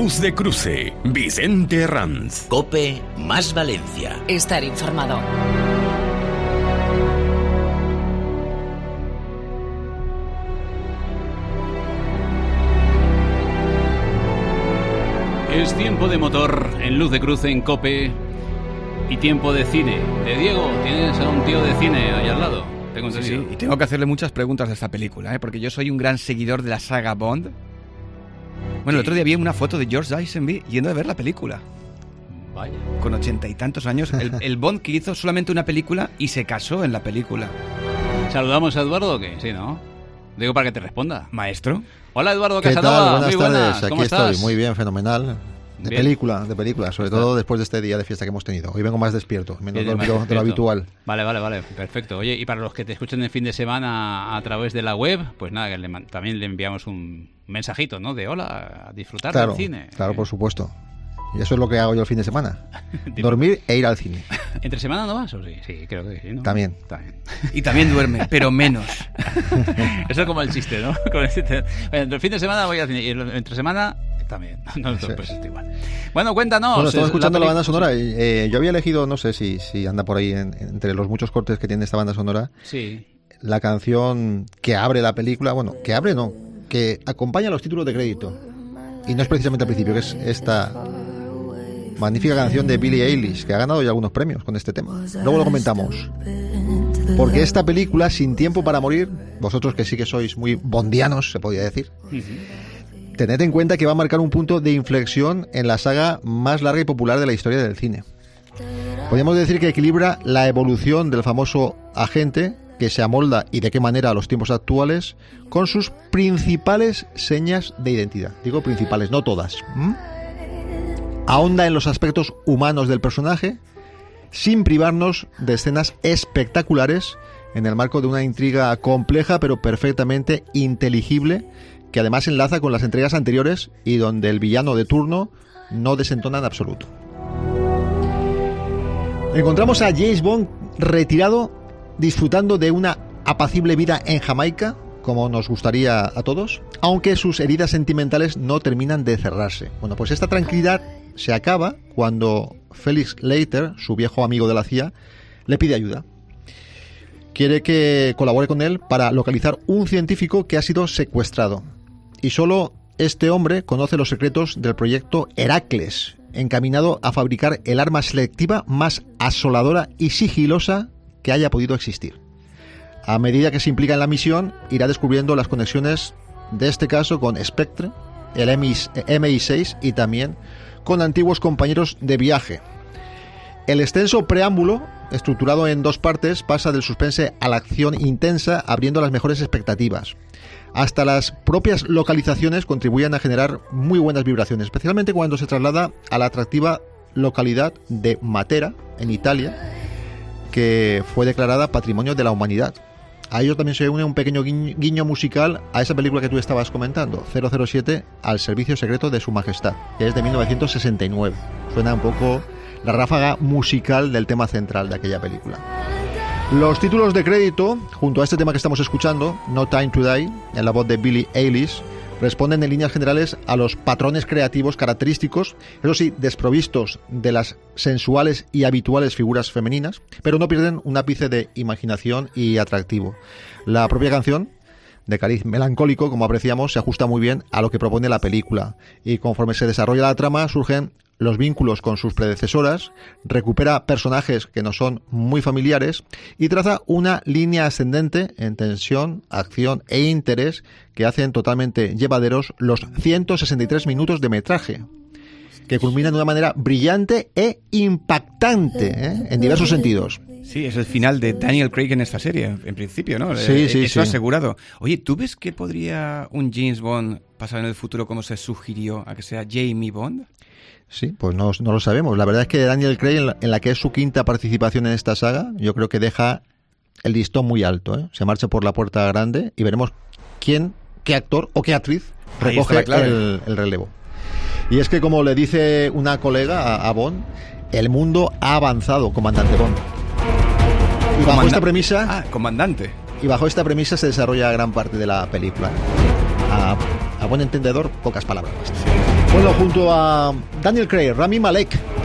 Luz de Cruce, Vicente Herranz. COPE más Valencia. Estar informado. Es tiempo de motor en Luz de Cruce en COPE y tiempo de cine. De Diego, tienes a un tío de cine ahí al lado. Tengo entendido. Sí, y tengo que hacerle muchas preguntas de esta película, porque yo soy un gran seguidor de la saga Bond. Bueno, el otro día vi una foto de George Lazenby yendo a ver la película. Vaya. Con 80 y tantos años. El Bond que hizo solamente una película y se casó en la película. ¿Saludamos a Eduardo o qué? Sí, ¿no? Digo para que te responda. Maestro. Hola, Eduardo ¿Qué Casanova. tal? Buenas tardes. ¿Cómo Aquí estás? estoy. Muy bien, fenomenal. De película, sobre todo después de este día de fiesta que hemos tenido. Hoy vengo más despierto, menos dormido de lo habitual. Vale, perfecto. Oye, y para los que te escuchen el fin de semana a través de la web, pues nada, que también le enviamos un mensajito, ¿no? De hola, a disfrutar del cine. Claro, por supuesto. Y eso es lo que hago yo el fin de semana. Dormir e ir al cine. ¿Entre semana no vas o sí? Sí, creo que sí, ¿no? También. Y también duerme, pero menos. Eso es como el chiste, ¿no? Entre el fin de semana voy al cine y entre semana también. No, pues es igual. Bueno, cuéntanos. Bueno, estamos escuchando la banda sonora. Yo había elegido, no sé si anda por ahí entre los muchos cortes que tiene esta banda sonora. Sí. La canción que abre la película. Bueno, que abre no, que acompaña los títulos de crédito. Y no es precisamente al principio, que es esta magnífica canción de Billie Eilish, que ha ganado ya algunos premios con este tema. Luego lo comentamos. Porque esta película, Sin tiempo para morir, vosotros que sí que sois muy bondianos, se podría decir, tened en cuenta que va a marcar un punto de inflexión en la saga más larga y popular de la historia del cine. Podríamos decir que equilibra la evolución del famoso agente, que se amolda y de qué manera a los tiempos actuales, con sus principales señas de identidad. Digo principales, no todas. Ahonda en los aspectos humanos del personaje, sin privarnos de escenas espectaculares en el marco de una intriga compleja pero perfectamente inteligible, que además enlaza con las entregas anteriores y donde el villano de turno no desentona en absoluto. Encontramos a James Bond retirado, disfrutando de una apacible vida en Jamaica, como nos gustaría a todos, aunque sus heridas sentimentales no terminan de cerrarse. Bueno, pues esta tranquilidad se acaba cuando Felix Leiter, su viejo amigo de la CIA, le pide ayuda. Quiere que colabore con él para localizar un científico que ha sido secuestrado. Y solo este hombre conoce los secretos del proyecto Heracles, encaminado a fabricar el arma selectiva más asoladora y sigilosa que haya podido existir. A medida que se implica en la misión, irá descubriendo las conexiones de este caso con Spectre, el MI6 y también con antiguos compañeros de viaje. El extenso preámbulo, estructurado en dos partes, pasa del suspense a la acción intensa, abriendo las mejores expectativas. Hasta las propias localizaciones contribuyen a generar muy buenas vibraciones, especialmente cuando se traslada a la atractiva localidad de Matera, en Italia, que fue declarada Patrimonio de la Humanidad. A ello también se une un pequeño guiño musical a esa película que tú estabas comentando, 007, al servicio secreto de Su Majestad, que es de 1969. Suena un poco la ráfaga musical del tema central de aquella película. Los títulos de crédito, junto a este tema que estamos escuchando, No Time to Die, en la voz de Billie Eilish, responden en líneas generales a los patrones creativos característicos, eso sí, desprovistos de las sensuales y habituales figuras femeninas, pero no pierden un ápice de imaginación y atractivo. La propia canción, de cariz melancólico, como apreciamos, se ajusta muy bien a lo que propone la película, y conforme se desarrolla la trama surgen los vínculos con sus predecesoras, recupera personajes que nos son muy familiares y traza una línea ascendente en tensión, acción e interés que hacen totalmente llevaderos los 163 minutos de metraje, que culminan de una manera brillante e impactante, en diversos sentidos. Sí, es el final de Daniel Craig en esta serie, en principio, ¿no? Sí, Eso asegurado. Oye, ¿tú ves que podría un James Bond pasar en el futuro como se sugirió a que sea Jamie Bond? Sí, pues no lo sabemos. La verdad es que Daniel Craig, en la que es su quinta participación en esta saga, yo creo que deja el listón muy alto, ¿eh? Se marcha por la puerta grande y veremos qué actor o qué actriz recoge el relevo. Y es que, como le dice una colega a Bond, el mundo ha avanzado, comandante Bond. Y bajo esta premisa... comandante. Y bajo esta premisa se desarrolla gran parte de la película. A buen entendedor, pocas palabras. Sí. Bueno, junto a Daniel Craig, Rami Malek,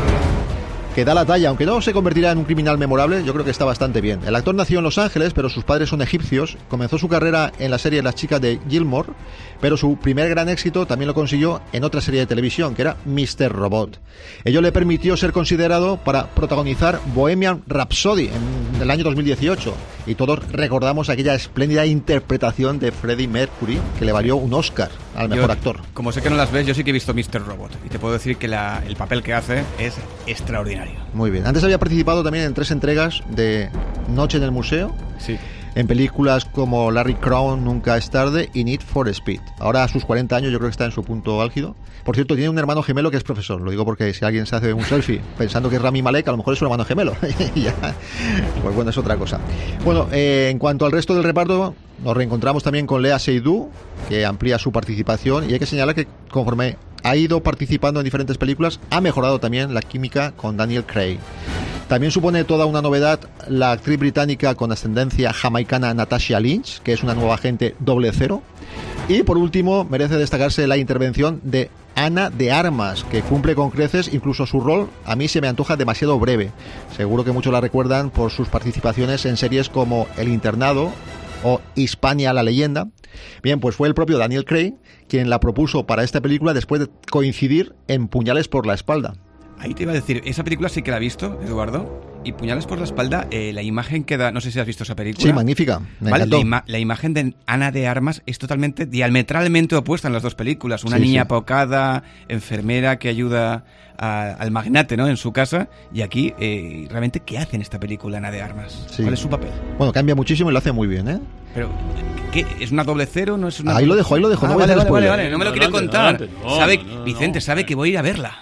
que da la talla, aunque no se convertirá en un criminal memorable, yo creo que está bastante bien. El actor nació en Los Ángeles, pero sus padres son egipcios. Comenzó su carrera en la serie Las chicas de Gilmore, pero su primer gran éxito también lo consiguió en otra serie de televisión, que era Mr. Robot. Ello le permitió ser considerado para protagonizar Bohemian Rhapsody en el año 2018. Y todos recordamos aquella espléndida interpretación de Freddie Mercury, que le valió un Oscar al mejor actor. Como sé que no las ves, yo sí que he visto Mr. Robot. Y te puedo decir que el papel que hace es extraordinario. Muy bien. Antes había participado también en 3 entregas de Noche en el Museo. Sí. En películas como Larry Crown, Nunca es tarde y Need for Speed. Ahora a sus 40 años yo creo que está en su punto álgido. Por cierto, tiene un hermano gemelo que es profesor. Lo digo porque si alguien se hace un selfie pensando que es Rami Malek, a lo mejor es su hermano gemelo. Ya. Pues bueno, es otra cosa. Bueno, en cuanto al resto del reparto, nos reencontramos también con Léa Seydoux, que amplía su participación. Y hay que señalar que conforme ha ido participando en diferentes películas, ha mejorado también la química con Daniel Craig. También supone toda una novedad la actriz británica con ascendencia jamaicana Natasha Lynch, que es una nueva agente 00. Y por último, merece destacarse la intervención de Ana de Armas, que cumple con creces, incluso su rol a mí se me antoja demasiado breve. Seguro que muchos la recuerdan por sus participaciones en series como El Internado o Hispania la leyenda. Bien, pues fue el propio Daniel Craig quien la propuso para esta película después de coincidir en Puñales por la espalda. Ahí te iba a decir, esa película sí que la he visto, Eduardo, y Puñales por la espalda, la imagen que da, no sé si has visto esa película. Sí, magnífica, me encantó. La imagen de Ana de Armas es totalmente, diametralmente opuesta en las dos películas. Una niña apocada, enfermera que ayuda al magnate, ¿no?, en su casa, y aquí, realmente, ¿qué hace en esta película Ana de Armas? Sí. ¿Cuál es su papel? Bueno, cambia muchísimo y lo hace muy bien, ¿eh? Pero, ¿qué? ¿Es una 00? ¿No es una? Ahí lo dejo, no voy a hacer spoiler. Vale, no me lo quiere contar. Vicente sabe que voy a ir a verla.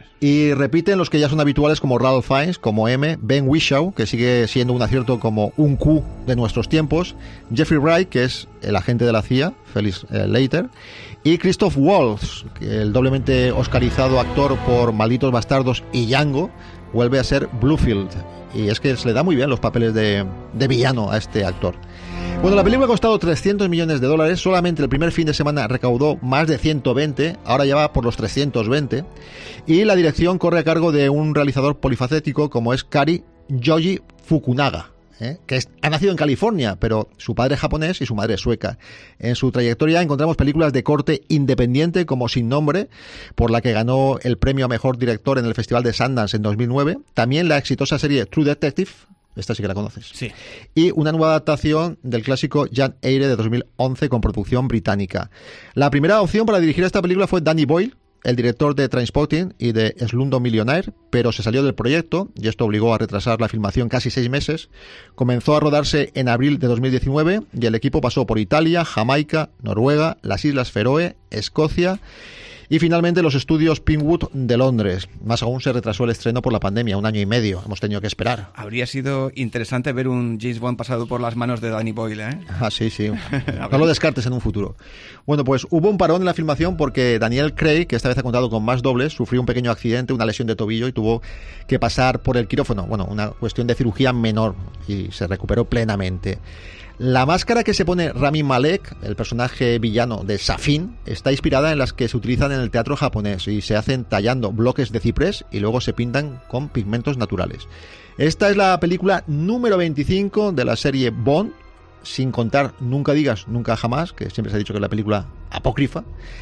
Y repiten los que ya son habituales como Ralph Fiennes, como M, Ben Whishaw, que sigue siendo un acierto como un Q de nuestros tiempos, Jeffrey Wright, que es el agente de la CIA, Felix Leiter, y Christoph Waltz, el doblemente oscarizado actor por Malditos Bastardos y Django, vuelve a ser Bluefield. Y es que se le da muy bien los papeles de villano a este actor. Bueno, la película ha costado $300 millones, solamente el primer fin de semana recaudó más de 120, ahora ya va por los 320, y la dirección corre a cargo de un realizador polifacético como es Kari Yoji Fukunaga, que ha nacido en California, pero su padre es japonés y su madre es sueca. En su trayectoria encontramos películas de corte independiente como Sin Nombre, por la que ganó el premio a Mejor Director en el Festival de Sundance en 2009, también la exitosa serie True Detective, esta sí que la conoces. Sí. Y una nueva adaptación del clásico Jane Eyre de 2011 con producción británica. La primera opción para dirigir esta película fue Danny Boyle, el director de Trainspotting y de Slumdog Millionaire, pero se salió del proyecto y esto obligó a retrasar la filmación casi 6 meses. Comenzó a rodarse en abril de 2019 y el equipo pasó por Italia, Jamaica, Noruega, las Islas Feroe, Escocia y finalmente los estudios Pinewood de Londres. Más aún se retrasó el estreno por la pandemia, 1 año y medio. Hemos tenido que esperar. Habría sido interesante ver un James Bond pasado por las manos de Danny Boyle, ¿eh? Ah, sí. No lo descartes en un futuro. Bueno, pues hubo un parón en la filmación porque Daniel Craig, que esta vez ha contado con más dobles, sufrió un pequeño accidente, una lesión de tobillo y tuvo que pasar por el quirófano. Bueno, una cuestión de cirugía menor y se recuperó plenamente. La máscara que se pone Rami Malek, el personaje villano de Safin, está inspirada en las que se utilizan en el teatro japonés y se hacen tallando bloques de ciprés y luego se pintan con pigmentos naturales. Esta es la película número 25 de la serie Bond, sin contar Nunca digas nunca jamás, que siempre se ha dicho que es la película apócrifa,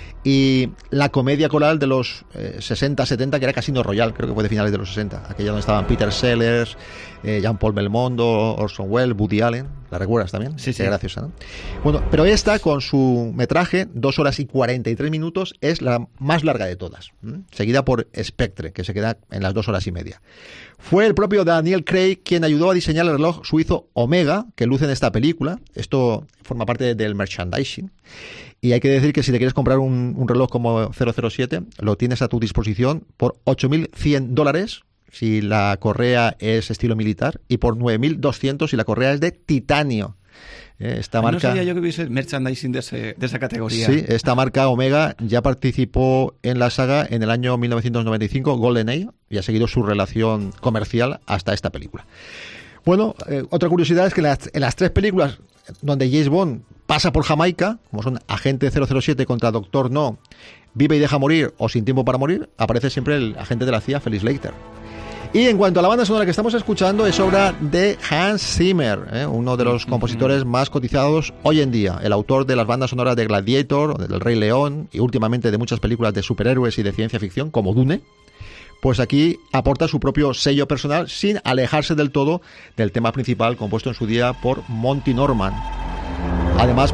y la comedia coral de los 60-70, que era Casino Royale, creo que fue de finales de los 60, aquella donde estaban Peter Sellers, Jean-Paul Belmondo, Orson Welles, Woody Allen. ¿La recuerdas también? Sí. Graciosa, ¿no? Bueno, pero esta, con su metraje, 2 horas y 43 minutos, es la más larga de todas, seguida por Spectre, que se queda en las 2 horas y media. Fue el propio Daniel Craig quien ayudó a diseñar el reloj suizo Omega, que luce en esta película. Esto forma parte del merchandising. Y hay que decir que si te quieres comprar un reloj como 007, lo tienes a tu disposición por $8.100 si la correa es estilo militar y por $9.200 si la correa es de titanio. Esta marca... No sabía yo que hubiese merchandising de esa categoría. Sí, esta marca Omega ya participó en la saga en el año 1995, GoldenEye, y ha seguido su relación comercial hasta esta película. Bueno, otra curiosidad es que en las 3 películas donde James Bond pasa por Jamaica, como son Agente 007 contra Doctor No, Vive y deja morir o Sin tiempo para morir, aparece siempre el agente de la CIA, Felix Leiter. Y en cuanto a la banda sonora que estamos escuchando, es obra de Hans Zimmer, uno de los compositores más cotizados hoy en día, el autor de las bandas sonoras de Gladiator, del Rey León y últimamente de muchas películas de superhéroes y de ciencia ficción, como Dune. Pues aquí aporta su propio sello personal sin alejarse del todo del tema principal compuesto en su día por Monty Norman. Además,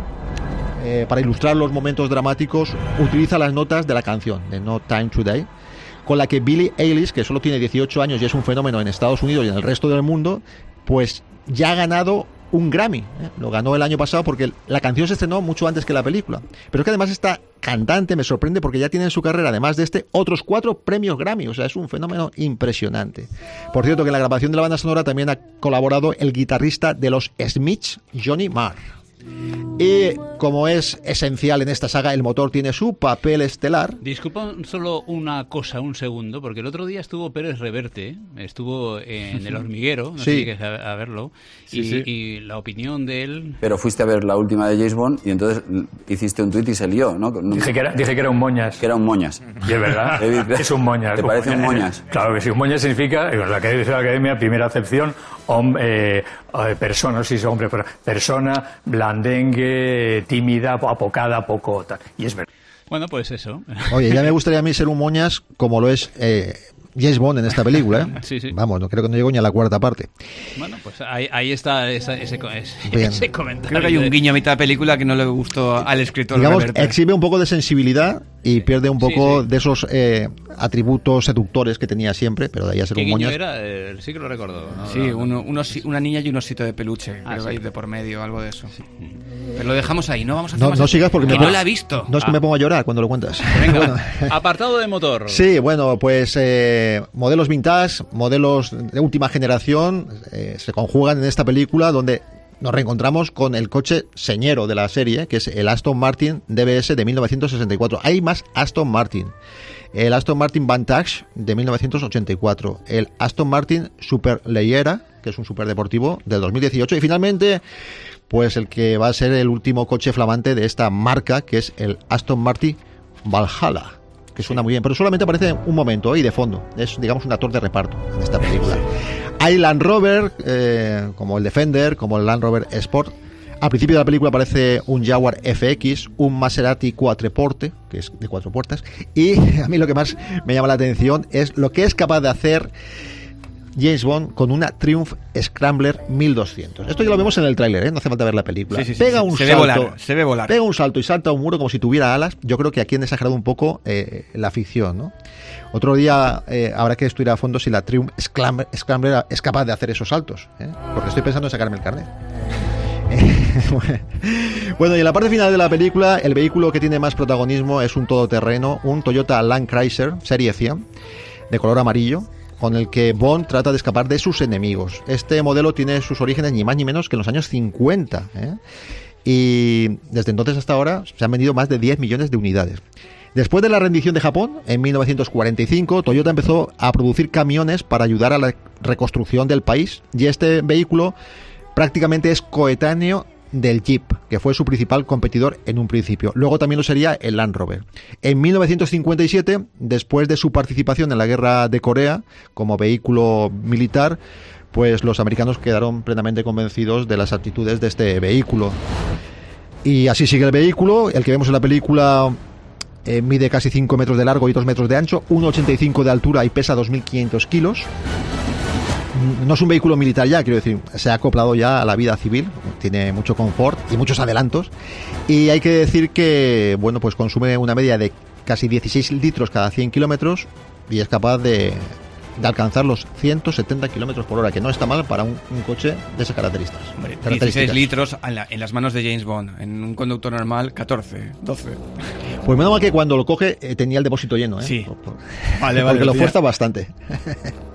para ilustrar los momentos dramáticos, utiliza las notas de la canción de No Time Today, con la que Billie Eilish, que solo tiene 18 años y es un fenómeno en Estados Unidos y en el resto del mundo, pues ya ha ganado un Grammy. Lo ganó el año pasado porque la canción se estrenó mucho antes que la película. Pero es que además esta cantante me sorprende porque ya tiene en su carrera, además de otros 4 premios Grammy. O sea, es un fenómeno impresionante. Por cierto, que en la grabación de la banda sonora también ha colaborado el guitarrista de los Smiths, Johnny Marr. Y como es esencial en esta saga, el motor tiene su papel estelar. Disculpa solo una cosa, un segundo, porque el otro día estuvo Pérez Reverte, estuvo en El Hormiguero, no sé si quieres a verlo, y la opinión de él... Pero fuiste a ver la última de James Bond y entonces hiciste un tuit y se lió, ¿no? Dije que era un moñas. Que era un moñas. Y es verdad, es un moñas. ¿Te parece un moñas? Claro que sí, un moñas significa, en la academia, primera acepción, persona, sí, hombre, persona, blandengue, tímida, apocada, poco tal. Y es verdad. Bueno, pues eso. Oye, ya me gustaría a mí ser un moñas como lo es James Bond en esta película, ¿eh? Sí. Vamos, no creo que no llego ni a la 4ª parte. Bueno, pues ahí está ese comentario. Creo que hay un guiño a mitad de película que no le gustó al escritor. Digamos, Reverte. exhibe un poco de sensibilidad y pierde un poco de esos atributos seductores que tenía siempre, pero de ahí a ser ¿Qué un guiño moñas. era? Sí que lo recuerdo. Sí, una niña y un osito de peluche, creo que hay de por medio, algo de eso. Sí. Pero lo dejamos ahí, no vamos a hacer más. No sigas porque no la he visto. No es que me pongo a llorar cuando lo cuentas. Venga, bueno. Apartado de motor. Sí, bueno, pues modelos vintage, modelos de última generación se conjugan en esta película donde nos reencontramos con el coche señero de la serie, que es el Aston Martin DBS de 1964. Hay más Aston Martin. El Aston Martin Vantage de 1984. El Aston Martin Superleggera, que es un superdeportivo del 2018. Y finalmente, pues el que va a ser el último coche flamante de esta marca, que es el Aston Martin Valhalla, que suena muy bien, pero solamente aparece un momento y de fondo. Es, digamos, un actor de reparto en esta película. Hay Land Rover, como el Defender, como el Land Rover Sport. Al principio de la película aparece un Jaguar FX, un Maserati Quattroporte, que es de 4 puertas, y a mí lo que más me llama la atención es lo que es capaz de hacer James Bond con una Triumph Scrambler 1200. Esto ya lo vemos en el tráiler, no hace falta ver la película. Sí, pega un se salto, ve volar. Pega un salto y salta a un muro como si tuviera alas. Yo creo que aquí han exagerado un poco la ficción, ¿no? Otro día habrá que estudiar a fondo si la Triumph Scrambler es capaz de hacer esos saltos, porque estoy pensando en sacarme el carnet. Bueno, y en la parte final de la película, el vehículo que tiene más protagonismo es un todoterreno, un Toyota Land Cruiser Serie 100 de color amarillo, con el que Bond trata de escapar de sus enemigos. Este modelo tiene sus orígenes ni más ni menos que en los años 50, y desde entonces hasta ahora se han vendido más de 10 millones de unidades. Después de la rendición de Japón, en 1945, Toyota empezó a producir camiones para ayudar a la reconstrucción del país, y este vehículo prácticamente es coetáneo del Jeep, que fue su principal competidor en un principio. Luego también lo sería el Land Rover. En 1957, después de su participación en la guerra de Corea como vehículo militar, pues los americanos quedaron plenamente convencidos de las aptitudes de este vehículo. Y así sigue el vehículo, el que vemos en la película. Mide casi 5 metros de largo y 2 metros de ancho, 1,85 de altura y pesa 2.500 kilos. No es un vehículo militar ya, quiero decir, se ha acoplado ya a la vida civil, tiene mucho confort y muchos adelantos, y hay que decir que, bueno, pues consume una media de casi 16 litros cada 100 kilómetros y es capaz de alcanzar los 170 kilómetros por hora, que no está mal para un coche de esas características. Hombre, 16 litros en las manos de James Bond, en un conductor normal 14, 12. Pues menos mal que cuando lo coge tenía el depósito lleno, Sí. Vale, porque lo fuerza bastante.